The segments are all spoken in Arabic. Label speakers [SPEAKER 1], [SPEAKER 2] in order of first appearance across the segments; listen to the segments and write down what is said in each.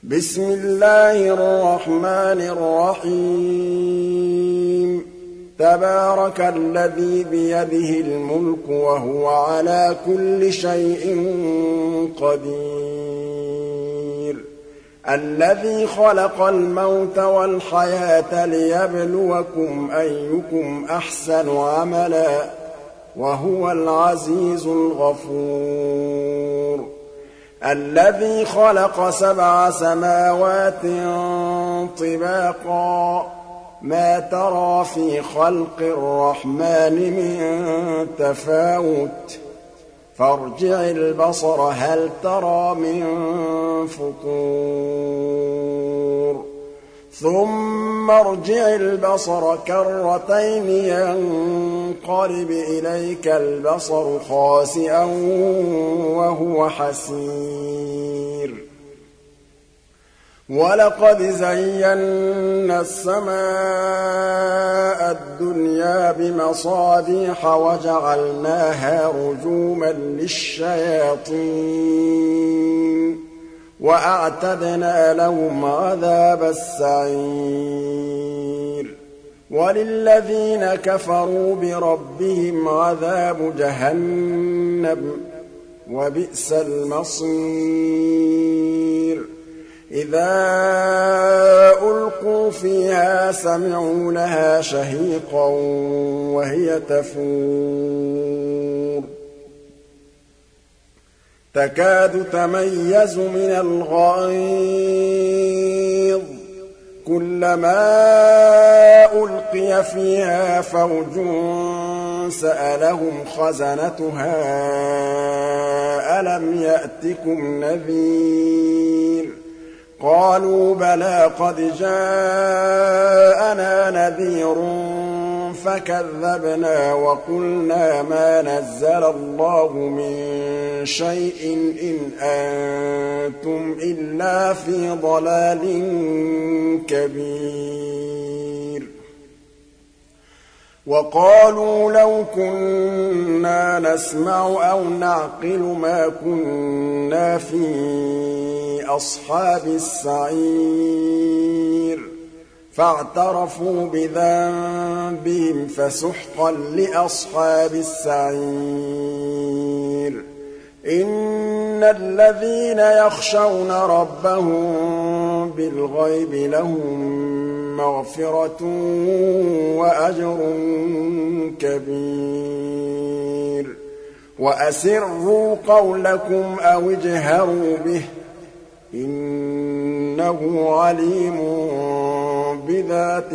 [SPEAKER 1] بسم الله الرحمن الرحيم تبارك الذي بيده الملك وهو على كل شيء قدير الذي خلق الموت والحياة ليبلوكم أيكم أحسن عملا وهو العزيز الغفور الذي خلق 7 سماوات طباقا ما ترى في خلق الرحمن من تفاوت فارجع البصر هل ترى من فطور ثم ارجع البصر كرتين ينقلب إليك البصر خاسئا وهو حسير ولقد زينا السماء الدنيا بمصابيح وجعلناها رجوما للشياطين وأعتدنا لهم عذاب السعير وللذين كفروا بربهم عذاب جهنم وبئس المصير إذا ألقوا فيها سمعوا لها شهيقا وهي تفور تكاد تميز من الغيظ كلما ألقي فيها فوج سألهم خزنتها ألم يأتكم نذير قالوا بلى قد جاءنا نذير فكذبنا وقلنا ما نزل الله من شيء إن أنتم إلا في ضلال كبير وقالوا لو كنا نسمع أو نعقل ما كنا في أصحاب السعير فاعترفوا بذنبهم فسحقا لأصحاب السعير إن الذين يخشون ربهم بالغيب لهم مغفرة وأجر كبير وأسروا قولكم أو اجهروا به إنه عليم بذات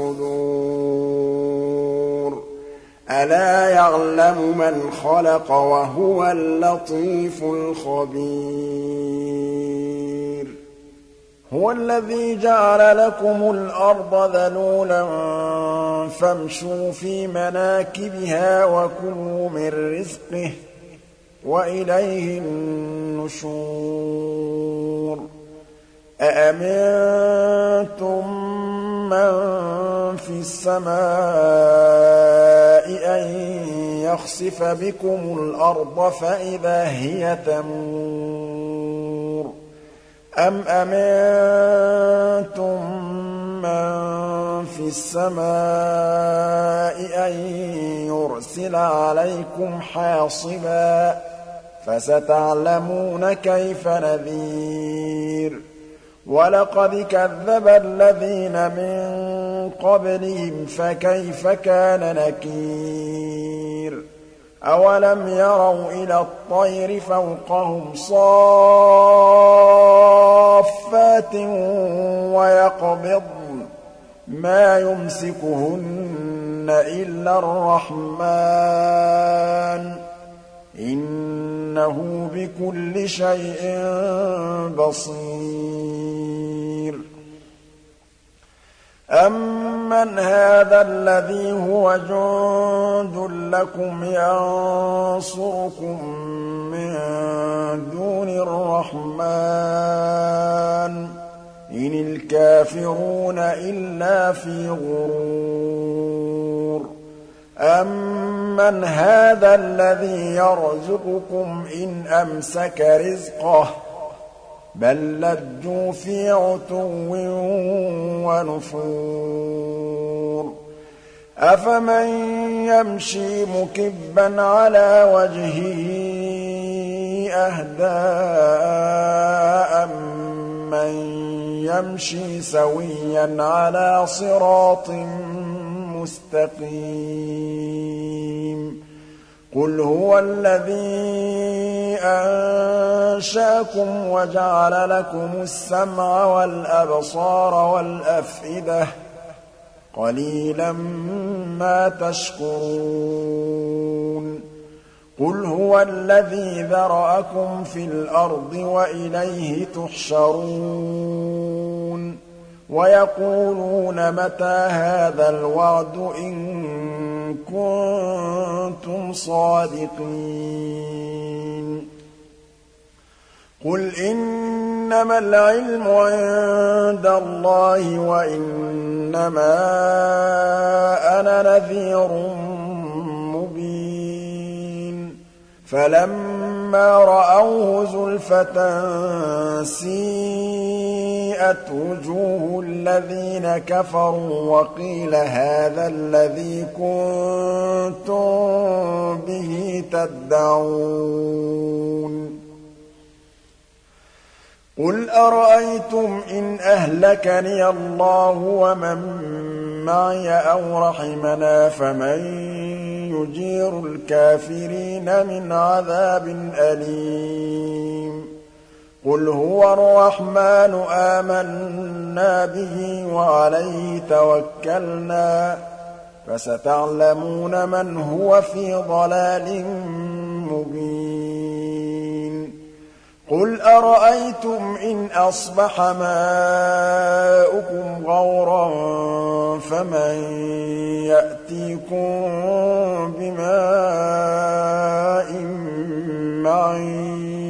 [SPEAKER 1] الصدور ألا يعلم من خلق وهو اللطيف الخبير هو الذي جعل لكم الأرض ذلولا فامشوا في مناكبها وكلوا من رزقه وإليه النشور أأمنتم من في السماء أن يخسف بكم الأرض فإذا هي تمور أم أمنتم من في السماء أن يرسل عليكم حاصبا فستعلمون كيف نذير ولقد كذب الذين من قبلهم فكيف كان نكير أولم يروا إلى الطير فوقهم صافات ويقبضن ما يمسكهن إلا الرحمن إنه بكل شيء بصير أمن هذا الذي هو جند لكم ينصركم من دون الرحمن إن الكافرون إلا في غرور أمن هذا الذي يرزقكم إن أمسك رزقه بل لجوا في عتو ونفور أفمن يمشي مكبا على وجهه أهدى أمن يمشي سويا على صراط مستقيم قل هو الذي أنشأكم وجعل لكم السمع والأبصار والأفئدة قليلا ما تشكرون قل هو الذي ذرأكم في الأرض وإليه تحشرون ويقولون متى هذا الوعد إن كنتم صادقين قل إنما العلم عند الله وإنما أنا نذير مبين فلما رأوه زلفة سيئت وجوه الذين كفروا وقيل هذا الذي كنتم به تدعون قل أرأيتم إن أهلكني الله ومن معي أو رحمنا فمن يجير الكافرين من عذاب أليم قل هو الرحمن آمنا به وعليه توكلنا فستعلمون من هو في ضلال مبين قل أرأيتم إن أصبح ماؤكم غورا فمن يأتيكم بماء معين